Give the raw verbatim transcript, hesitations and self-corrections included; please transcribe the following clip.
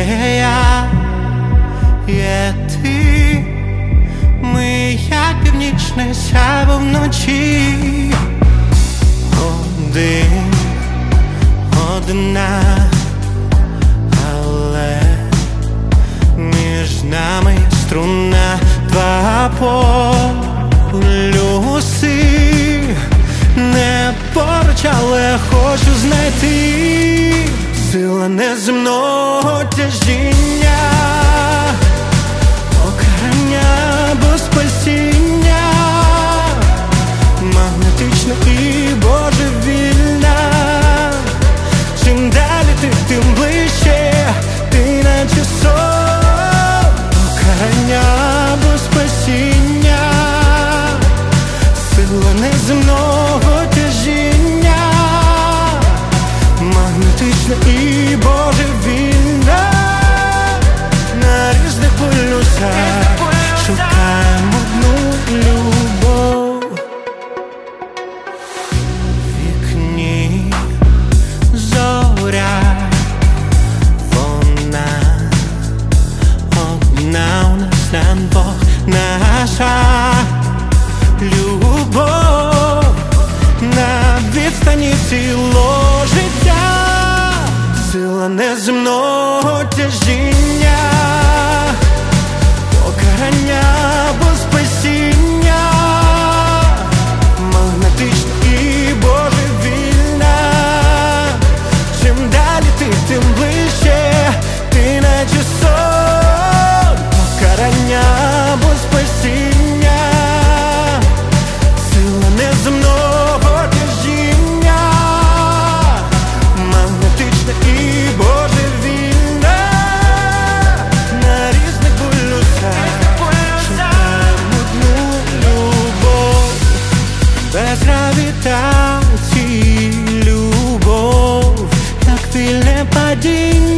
є я, є ти. Ми як північне сяйво вночі. Один, одна, але між нами є струна. Два полюси, не поруч, але хочу знайти сила неземного тяжіння, покарання або спасіння, магнетична і божевільна. Чим далі ти, тим ближче, ти наче сон, покарання або спасіння, сила неземного тяжіння, магнетична і божевільна. На різних полюсах шукаємо одну любов. В вікні зоря, вона одна у нас на двох. Наша любов на відстані цілого життя, сила неземного тяжіння, покарання або спасіння, магнетична і божевільна. Чим далі ти, тим ближче, ти наче сон, покарання або спасіння, сила неземного тяжіння, магнетична і божевільна. На різних полюсах шукаємо одну любов. Без гравітації любов, як вільне падіння.